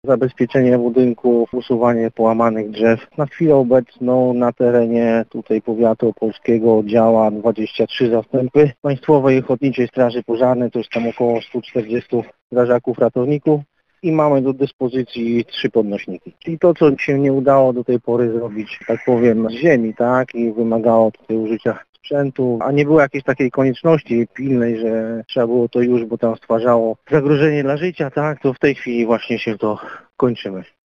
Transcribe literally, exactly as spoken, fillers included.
Zabezpieczenie budynków, usuwanie połamanych drzew. Na chwilę obecną na terenie tutaj powiatu opolskiego działa dwadzieścia trzy zastępy Państwowej Ochotniczej Straży Pożarnej, to jest tam około stu czterdziestu strażaków ratowników i mamy do dyspozycji trzy podnośniki. Czyli to, co się nie udało do tej pory zrobić, tak powiem, z ziemi, tak, i wymagało tutaj użycia sprzętu, a nie było jakiejś takiej konieczności pilnej, że trzeba było to już, bo tam stwarzało zagrożenie dla życia, tak, to w tej chwili właśnie się to kończymy.